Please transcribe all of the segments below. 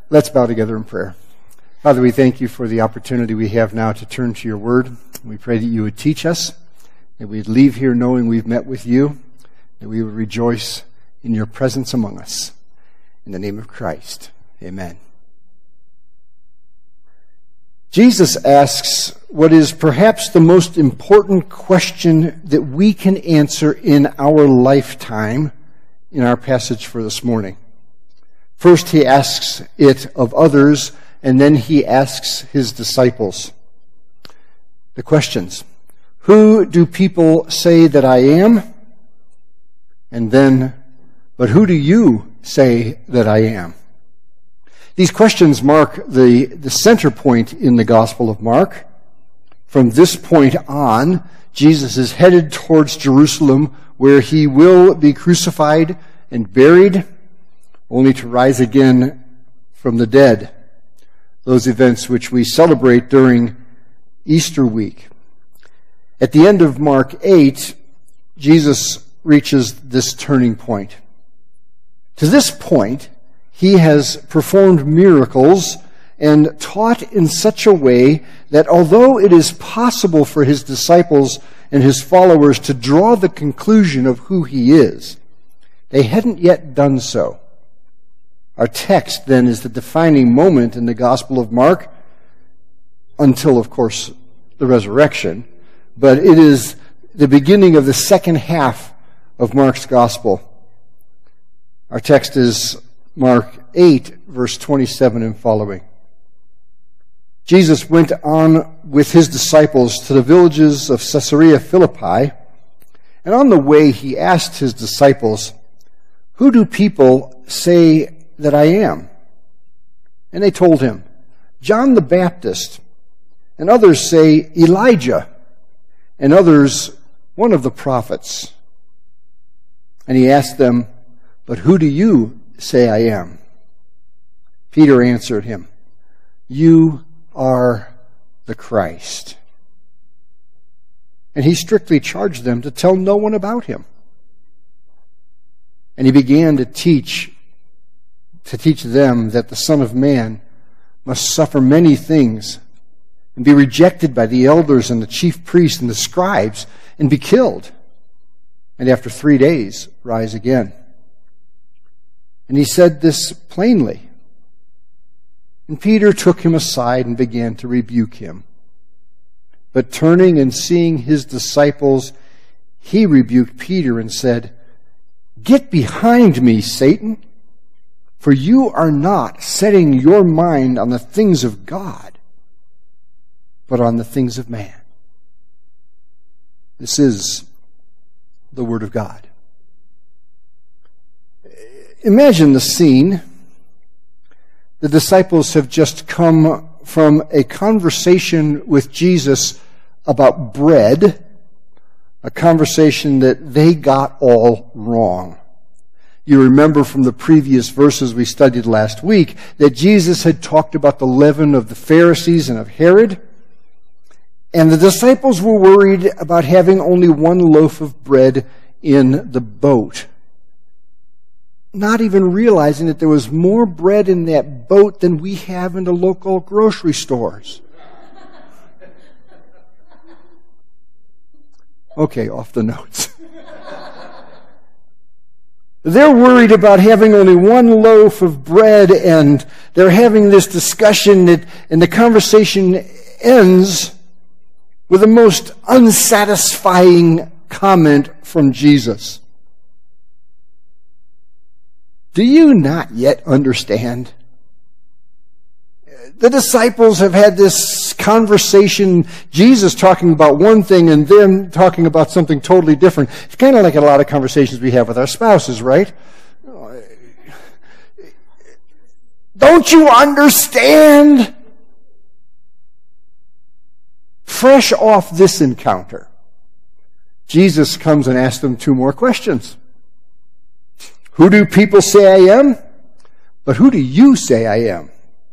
Let's bow together in prayer. Father, we thank you for the opportunity we have now to turn to your word. We pray that you would teach us, that we'd leave here knowing we've met with you, that we would rejoice in your presence among us. In the name of Christ, amen. Jesus asks what is perhaps the most important question that we can answer in our lifetime in our passage for this morning. First, he asks it of others, and then he asks his disciples. The questions: who do people say that I am? And then, but who do you say that I am? These questions mark the center point in the Gospel of Mark. From this point on, Jesus is headed towards Jerusalem, where he will be crucified and buried, only to rise again from the dead. Those events which we celebrate during Easter week. At the end of Mark 8, Jesus reaches this turning point. To this point, he has performed miracles and taught in such a way that although it is possible for his disciples and his followers to draw the conclusion of who he is, they hadn't yet done so. Our text, then, is the defining moment in the Gospel of Mark, until, of course, the resurrection. But it is the beginning of the second half of Mark's Gospel. Our text is Mark 8, verse 27 and following. Jesus went on with his disciples to the villages of Caesarea Philippi, and on the way he asked his disciples, "Who do people say that I am?" And they told him, "John the Baptist, and others say Elijah, and others one of the prophets." And he asked them, "But who do you say I am?" Peter answered him, "You are the Christ." And he strictly charged them to tell no one about him. And he began to teach them that the Son of Man must suffer many things and be rejected by the elders and the chief priests and the scribes and be killed, and after 3 days rise again. And he said this plainly. And Peter took him aside and began to rebuke him. But turning and seeing his disciples, he rebuked Peter and said, "Get behind me, Satan, for you are not setting your mind on the things of God, but on the things of man." This is the Word of God. Imagine the scene. The disciples have just come from a conversation with Jesus about bread, a conversation that they got all wrong. You remember from the previous verses we studied last week that Jesus had talked about the leaven of the Pharisees and of Herod, and the disciples were worried about having only one loaf of bread in the boat, not even realizing that there was more bread in that boat than we have in the local grocery stores. Okay, off the notes. They're worried about having only one loaf of bread, and they're having this discussion, and the conversation ends with the most unsatisfying comment from Jesus. Do you not yet understand? The disciples have had this conversation, Jesus talking about one thing and them talking about something totally different. It's kind of like a lot of conversations we have with our spouses, right? Don't you understand? Fresh off this encounter, Jesus comes and asks them 2 more questions. Who do people say I am? But who do you say I am?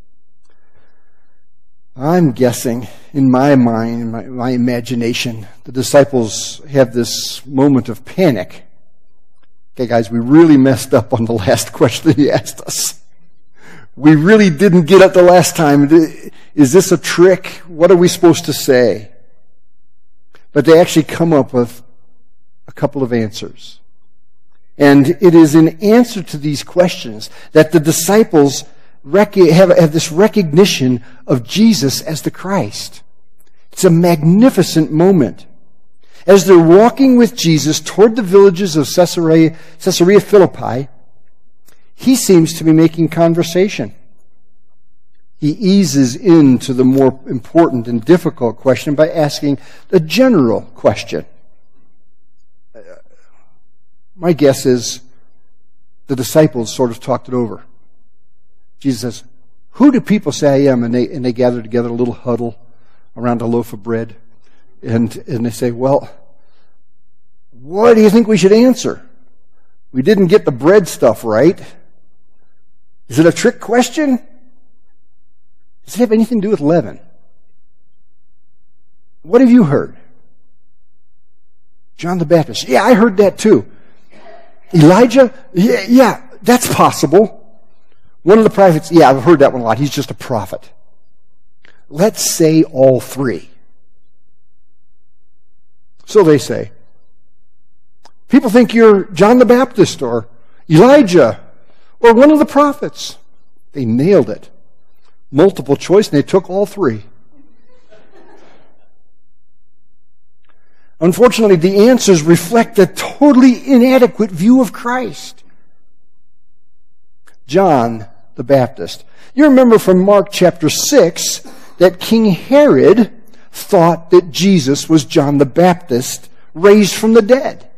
I'm guessing, in my mind, my imagination, the disciples have this moment of panic. Okay, guys, we really messed up on the last question he asked us. We really didn't get it the last time. Is this a trick? What are we supposed to say? But they actually come up with a couple of answers. And it is in answer to these questions that the disciples have this recognition of Jesus as the Christ. It's a magnificent moment. As they're walking with Jesus toward the villages of Caesarea Philippi, he seems to be making conversation. He eases into the more important and difficult question by asking a general question. My guess is the disciples sort of talked it over. Jesus says, "Who do people say I am?" And they gather together, a little huddle around a loaf of bread. And they say, "Well, what do you think we should answer? We didn't get the bread stuff right. Is it a trick question? Does it have anything to do with leaven? What have you heard?" John the Baptist. "Yeah, I heard that too." Elijah? Yeah, that's possible. One of the prophets? Yeah, I've heard that one a lot. He's just a prophet. Let's say all three. So they say, "People think you're John the Baptist or Elijah or one of the prophets." They nailed it. Multiple choice, and they took all three. Unfortunately, the answers reflect a totally inadequate view of Christ. John the Baptist. You remember from Mark chapter 6 that King Herod thought that Jesus was John the Baptist raised from the dead.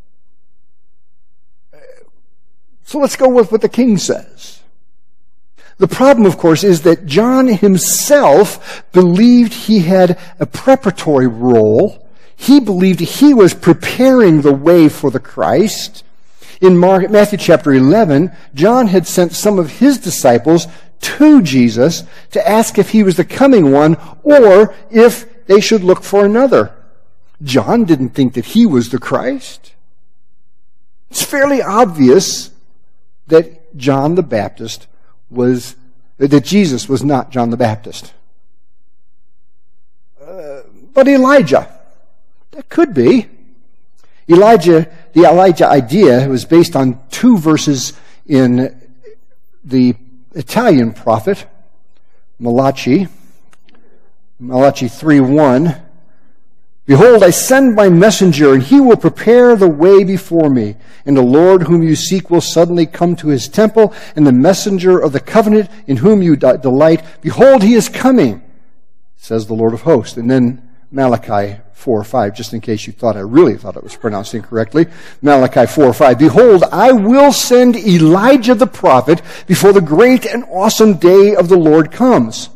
So let's go with what the king says. The problem, of course, is that John himself believed he had a preparatory role. He believed he was preparing the way for the Christ. In Matthew chapter 11, John had sent some of his disciples to Jesus to ask if he was the coming one or if they should look for another. John didn't think that he was the Christ. It's fairly obvious that John the Baptist that Jesus was not John the Baptist. But Elijah, that could be. The Elijah idea was based on two verses in the Italian prophet, Malachi 3:1. "Behold, I send my messenger, and he will prepare the way before me. And the Lord whom you seek will suddenly come to his temple, and the messenger of the covenant in whom you delight, behold, he is coming, says the Lord of hosts." And then Malachi 4:5, just in case you thought I really thought it was pronounced incorrectly. Malachi 4:5, "Behold, I will send Elijah the prophet before the great and awesome day of the Lord comes."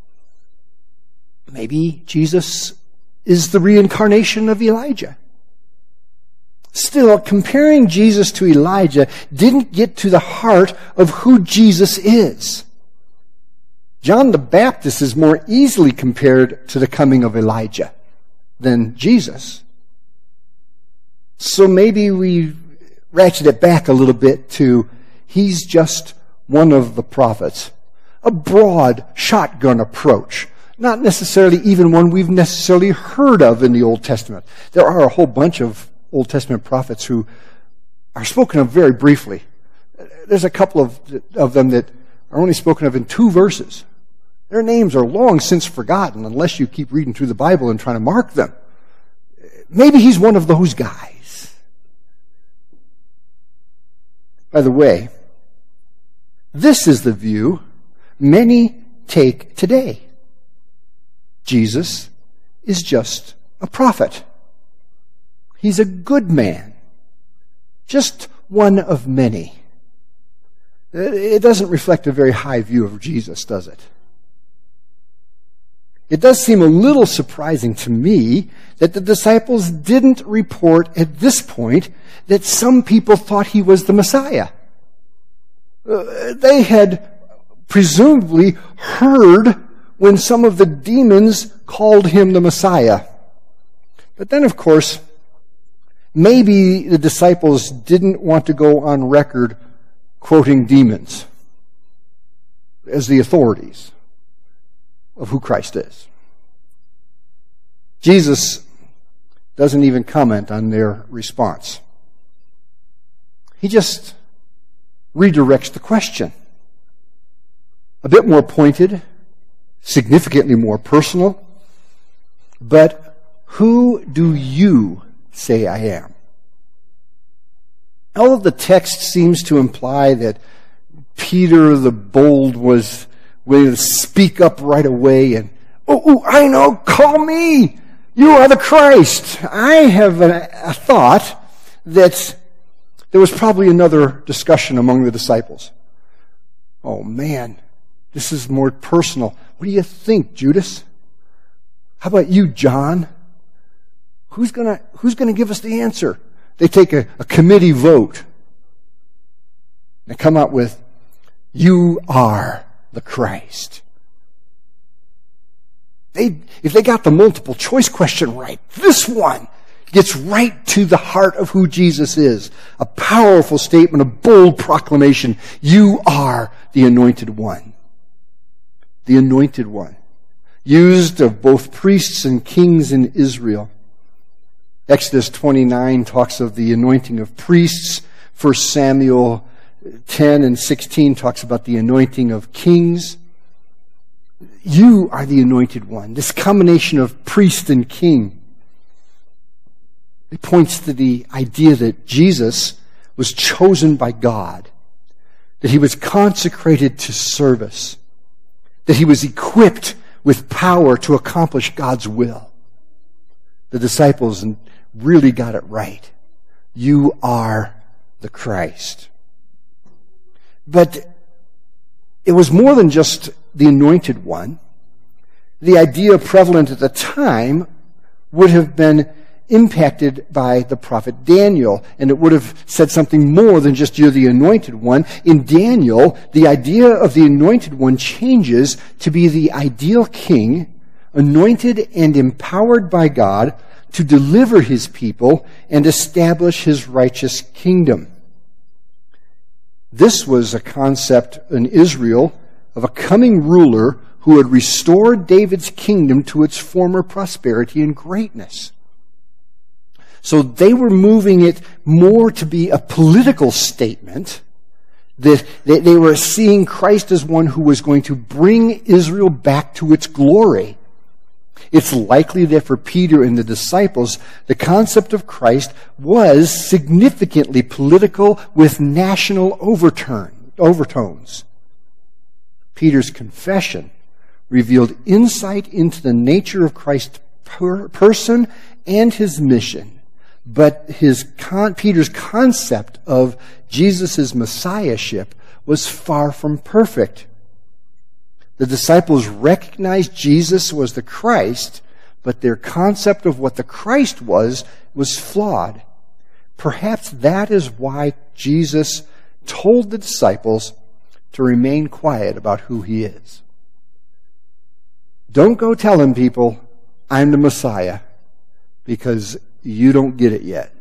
Maybe Jesus is the reincarnation of Elijah. Still, comparing Jesus to Elijah didn't get to the heart of who Jesus is. John the Baptist is more easily compared to the coming of Elijah than Jesus. So maybe we ratchet it back a little bit to he's just one of the prophets. A broad shotgun approach. Not necessarily even one we've necessarily heard of in the Old Testament. There are a whole bunch of Old Testament prophets who are spoken of very briefly. There's a couple of them that are only spoken of in 2 verses. Their names are long since forgotten unless you keep reading through the Bible and trying to mark them. Maybe he's one of those guys. By the way, this is the view many take today. Jesus is just a prophet. He's a good man. Just one of many. It doesn't reflect a very high view of Jesus, does it? It does seem a little surprising to me that the disciples didn't report at this point that some people thought he was the Messiah. They had presumably heard when some of the demons called him the Messiah. But then, of course, maybe the disciples didn't want to go on record quoting demons. as the authorities of who Christ is. Jesus doesn't even comment on their response. He just redirects the question. A bit more pointed, significantly more personal. But who do you say I am? All of the text seems to imply that Peter the bold was willing to speak up right away and, oh, I know, call me. You are the Christ. I have a thought that there was probably another discussion among the disciples. Oh man, this is more personal. What do you think, Judas? How about you, John? Who's gonna give us the answer? They take a committee vote. They come out with, you are the Christ. If they got the multiple choice question right, this one gets right to the heart of who Jesus is. A powerful statement, a bold proclamation. You are the Anointed One. The Anointed One. Used of both priests and kings in Israel. Exodus 29 talks of the anointing of priests. 1 Samuel 10 and 16 talks about the anointing of kings. You are the Anointed One. This combination of priest and king. It points to the idea that Jesus was chosen by God. That he was consecrated to service. That he was equipped with power to accomplish God's will. The disciples really got it right. You are the Christ. But it was more than just the Anointed One. The idea prevalent at the time would have been impacted by the prophet Daniel, and it would have said something more than just you're the Anointed One. In Daniel, the idea of the Anointed One changes to be the ideal king, anointed and empowered by God to deliver his people and establish his righteous kingdom. This was a concept in Israel of a coming ruler who had restored David's kingdom to its former prosperity and greatness. So they were moving it more to be a political statement, that they were seeing Christ as one who was going to bring Israel back to its glory. It's likely that for Peter and the disciples, the concept of Christ was significantly political with national overtones. Peter's confession revealed insight into the nature of Christ's person and his mission. But Peter's concept of Jesus' messiahship was far from perfect. The disciples recognized Jesus was the Christ, but their concept of what the Christ was flawed. Perhaps that is why Jesus told the disciples to remain quiet about who he is. Don't go telling people, I'm the Messiah, because you don't get it yet.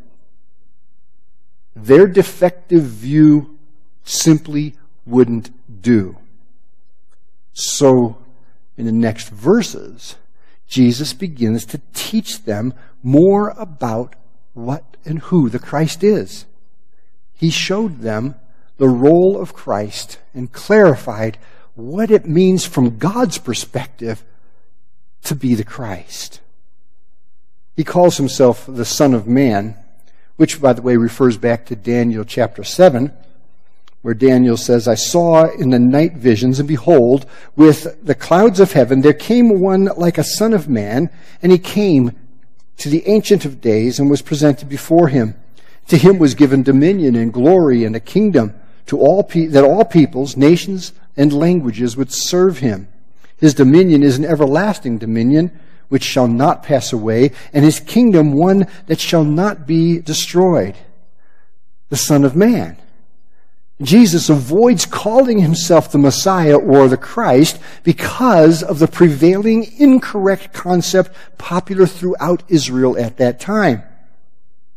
Their defective view simply wouldn't do. So, in the next verses, Jesus begins to teach them more about what and who the Christ is. He showed them the role of Christ and clarified what it means from God's perspective to be the Christ. He calls himself the Son of Man, which, by the way, refers back to Daniel chapter 7, where Daniel says, I saw in the night visions, and behold, with the clouds of heaven, there came one like a son of man, and he came to the Ancient of Days and was presented before him. To him was given dominion and glory and a kingdom that all peoples, nations, and languages would serve him. His dominion is an everlasting dominion, which shall not pass away, and his kingdom one that shall not be destroyed. The Son of Man. Jesus avoids calling himself the Messiah or the Christ because of the prevailing incorrect concept popular throughout Israel at that time.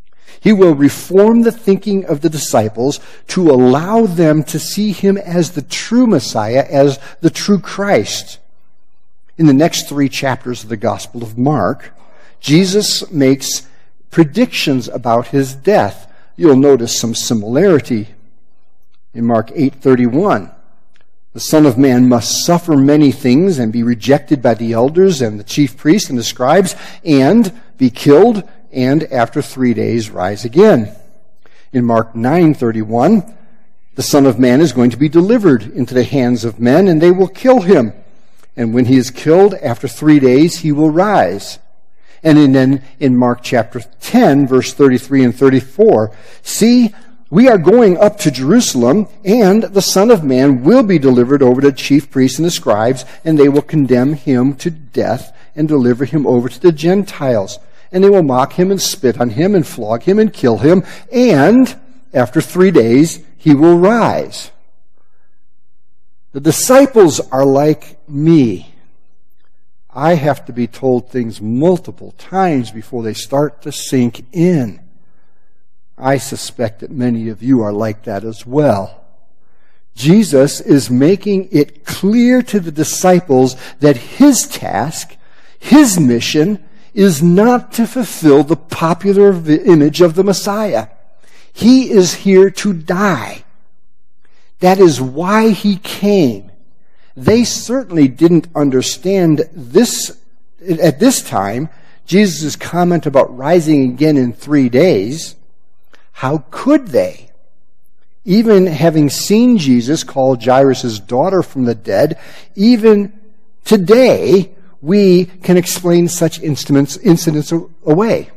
He will reform the thinking of the disciples to allow them to see him as the true Messiah, as the true Christ. In the next 3 chapters of the Gospel of Mark, Jesus makes predictions about his death. You'll notice some similarity. In Mark 8:31, the Son of Man must suffer many things and be rejected by the elders and the chief priests and the scribes and be killed and after 3 days rise again. In Mark 9:31, the Son of Man is going to be delivered into the hands of men and they will kill him. And when he is killed, after 3 days, he will rise. And then in Mark chapter 10, verse 33 and 34, see, we are going up to Jerusalem, and the Son of Man will be delivered over to the chief priests and the scribes, and they will condemn him to death and deliver him over to the Gentiles. And they will mock him and spit on him and flog him and kill him, and after 3 days he will rise. The disciples are like me. I have to be told things multiple times before they start to sink in. I suspect that many of you are like that as well. Jesus is making it clear to the disciples that his task, his mission, is not to fulfill the popular image of the Messiah. He is here to die. That is why he came. They certainly didn't understand this at this time, Jesus' comment about rising again in 3 days. How could they? Even having seen Jesus call Jairus' daughter from the dead, even today, we can explain such incidents away.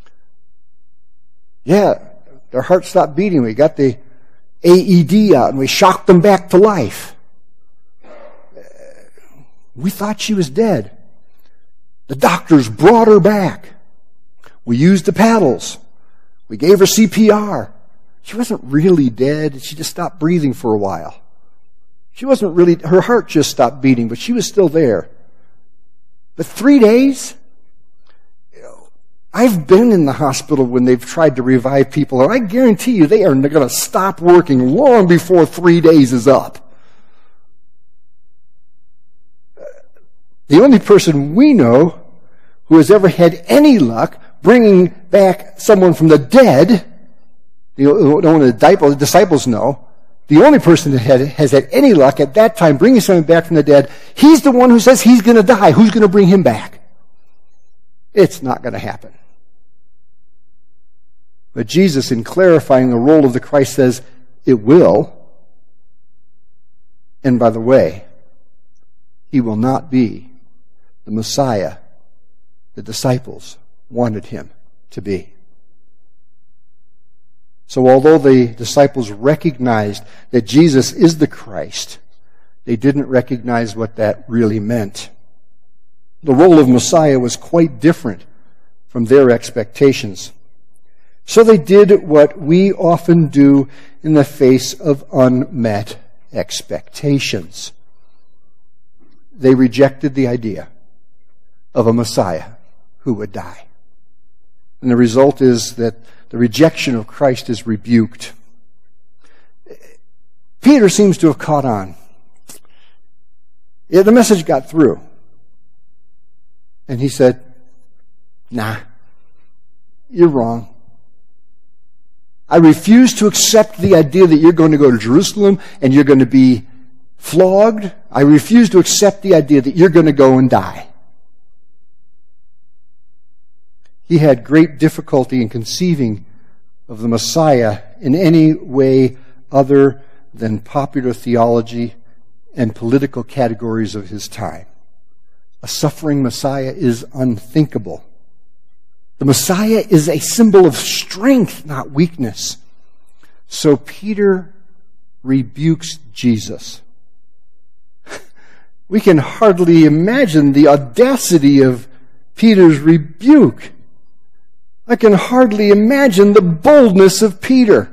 Yeah, their heart stopped beating. We got the AED out and we shocked them back to life. We thought she was dead. The doctors brought her back. We used the paddles. We gave her CPR. She wasn't really dead. She just stopped breathing for a while. She wasn't really, her heart just stopped beating, but she was still there. But 3 days? I've been in the hospital when they've tried to revive people, and I guarantee you they are going to stop working long before 3 days is up. The only person we know who has ever had any luck bringing back someone from the dead, the disciples know, the only person that has had any luck at that time bringing someone back from the dead, he's the one who says he's going to die. Who's going to bring him back? It's not going to happen. But Jesus, in clarifying the role of the Christ, says it will. And by the way, he will not be the Messiah the disciples wanted him to be. So although the disciples recognized that Jesus is the Christ, they didn't recognize what that really meant. The role of Messiah was quite different from their expectations. So they did what we often do in the face of unmet expectations. They rejected the idea of a Messiah who would die. And the result is that the rejection of Christ is rebuked. Peter seems to have caught on. Yeah, the message got through. And he said, nah, you're wrong. I refuse to accept the idea that you're going to go to Jerusalem and you're going to be flogged. I refuse to accept the idea that you're going to go and die. He had great difficulty in conceiving of the Messiah in any way other than popular theology and political categories of his time. A suffering Messiah is unthinkable. The Messiah is a symbol of strength, not weakness. So Peter rebukes Jesus. We can hardly imagine the audacity of Peter's rebuke. I can hardly imagine the boldness of Peter.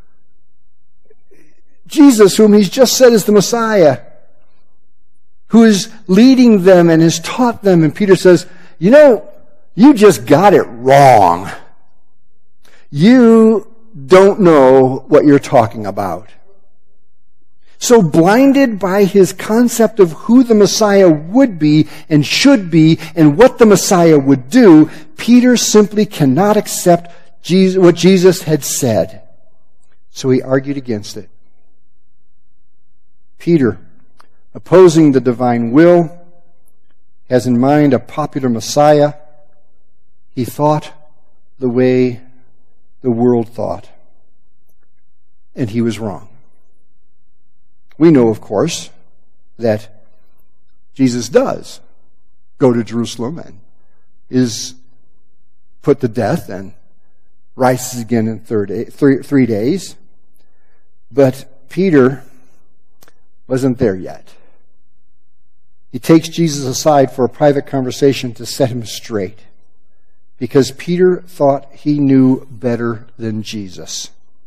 Jesus, whom he's just said is the Messiah, who is leading them and has taught them. And Peter says, you just got it wrong. You don't know what you're talking about. So blinded by his concept of who the Messiah would be and should be and what the Messiah would do, Peter simply cannot accept what Jesus had said. So he argued against it. Peter, opposing the divine will, has in mind a popular Messiah. He thought the way the world thought. And he was wrong. We know, of course, that Jesus does go to Jerusalem and is put to death and rises again in 3 days. But Peter wasn't there yet. He takes Jesus aside for a private conversation to set him straight, because Peter thought he knew better than Jesus.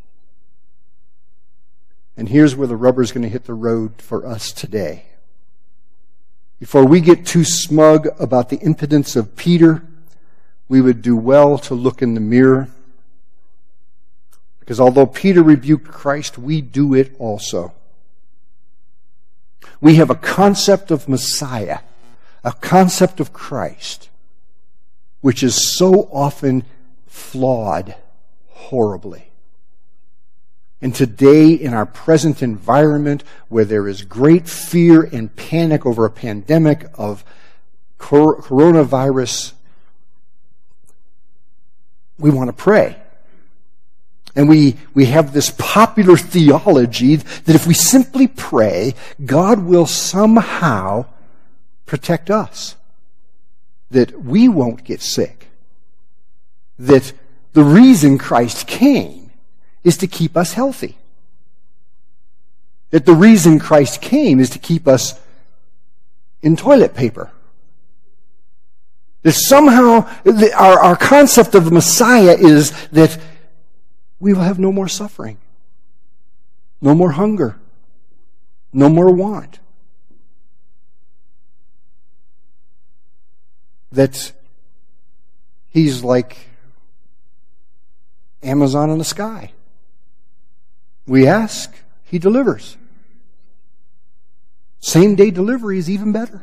And here's where the rubber's going to hit the road for us today. Before we get too smug about the impotence of Peter, we would do well to look in the mirror. Because although Peter rebuked Christ, we do it also. We have a concept of Messiah, a concept of Christ, which is so often flawed horribly. And today, in our present environment, where there is great fear and panic over a pandemic of coronavirus, we want to pray. And we have this popular theology that if we simply pray, God will somehow protect us. That we won't get sick. That the reason Christ came is to keep us healthy. That the reason Christ came is to keep us in toilet paper. That somehow our concept of the Messiah is that we will have no more suffering, no more hunger, no more want. That he's like Amazon in the sky. We ask, he delivers. Same-day delivery is even better.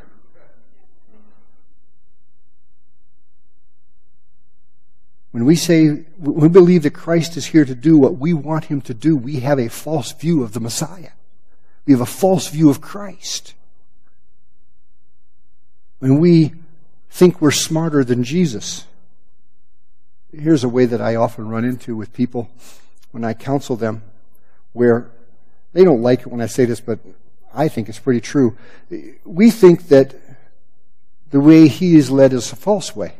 When we believe that Christ is here to do what we want him to do, we have a false view of the Messiah. We have a false view of Christ. When we think we're smarter than Jesus, here's a way that I often run into with people when I counsel them, where they don't like it when I say this, but I think it's pretty true. We think that the way he is led is a false way.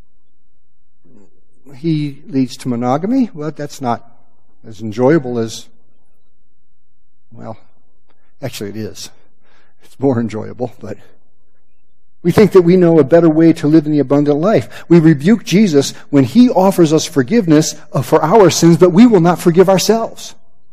He leads to monogamy. Well, that's not as enjoyable as, well, actually it is. It's more enjoyable, but we think that we know a better way to live in the abundant life. We rebuke Jesus when he offers us forgiveness for our sins, but we will not forgive ourselves.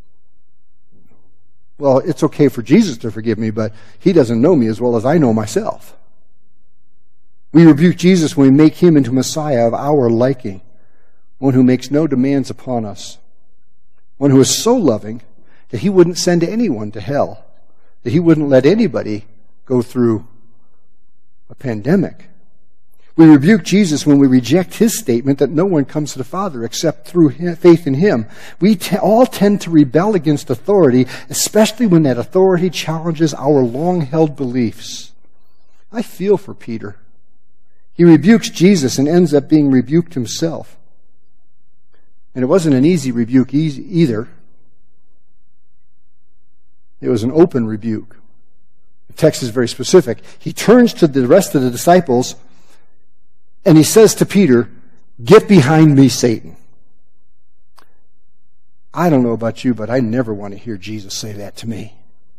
Well, it's okay for Jesus to forgive me, but he doesn't know me as well as I know myself. We rebuke Jesus when we make him into Messiah of our liking, one who makes no demands upon us, one who is so loving that he wouldn't send anyone to hell, that he wouldn't let anybody go through a pandemic. We rebuke Jesus when we reject his statement that no one comes to the Father except through faith in him. We all tend to rebel against authority, especially when that authority challenges our long-held beliefs. I feel for Peter. He rebukes Jesus and ends up being rebuked himself. And it wasn't an easy rebuke either. It was an open rebuke. The text is very specific. He turns to the rest of the disciples and he says to Peter, "Get behind me, Satan." I don't know about you, but I never want to hear Jesus say that to me.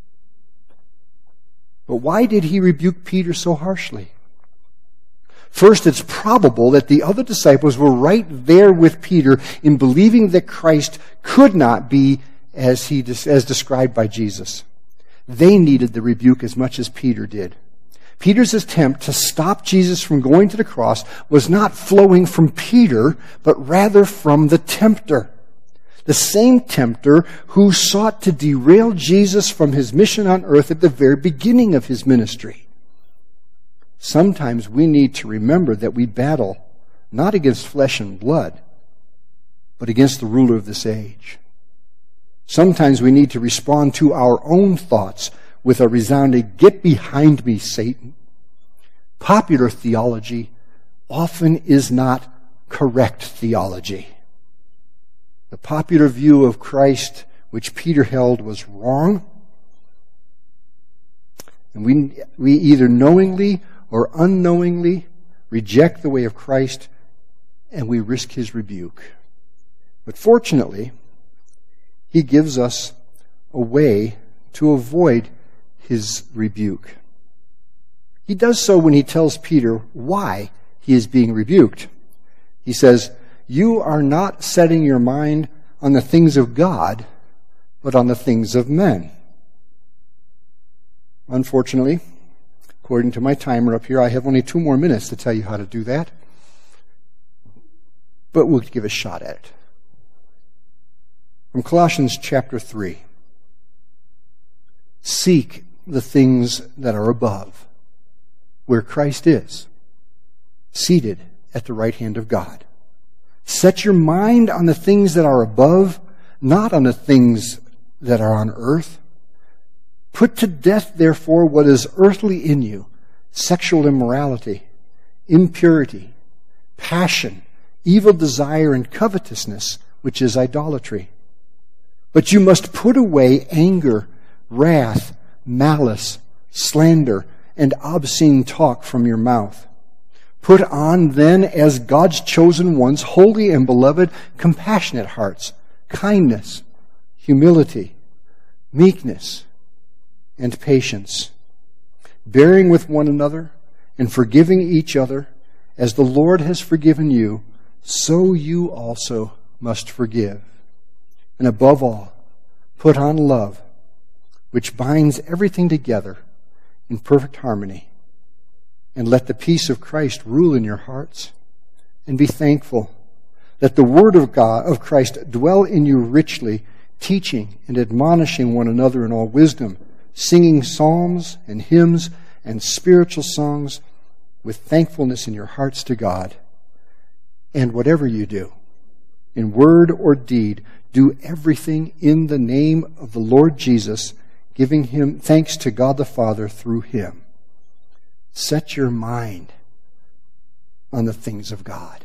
But why did he rebuke Peter so harshly? First, it's probable that the other disciples were right there with Peter in believing that Christ could not be as described by Jesus. They needed the rebuke as much as Peter did. Peter's attempt to stop Jesus from going to the cross was not flowing from Peter, but rather from the tempter. The same tempter who sought to derail Jesus from his mission on earth at the very beginning of his ministry. Sometimes we need to remember that we battle not against flesh and blood, but against the ruler of this age. Sometimes we need to respond to our own thoughts with a resounding, "Get behind me, Satan." Popular theology often is not correct theology. The popular view of Christ, which Peter held, was wrong. And we either knowingly or unknowingly reject the way of Christ, and we risk his rebuke. But fortunately, he gives us a way to avoid his rebuke. He does so when he tells Peter why he is being rebuked. He says, "You are not setting your mind on the things of God, but on the things of men." Unfortunately, according to my timer up here, I have only 2 more minutes to tell you how to do that. But we'll give a shot at it. From Colossians chapter 3. Seek the things that are above, where Christ is, seated at the right hand of God. Set your mind on the things that are above, not on the things that are on earth. Put to death, therefore, what is earthly in you: sexual immorality, impurity, passion, evil desire, and covetousness, which is idolatry. But you must put away anger, wrath, malice, slander, and obscene talk from your mouth. Put on then, as God's chosen ones, holy and beloved, compassionate hearts, kindness, humility, meekness, and patience, bearing with one another and forgiving each other, as the Lord has forgiven you, so you also must forgive. And above all, put on love, which binds everything together in perfect harmony. And let the peace of Christ rule in your hearts. And be thankful. Let the word of God, of Christ, dwell in you richly, teaching and admonishing one another in all wisdom, singing psalms and hymns and spiritual songs with thankfulness in your hearts to God. And whatever you do, in word or deed, do everything in the name of the Lord Jesus, giving him thanks to God the Father through him. Set your mind on the things of God.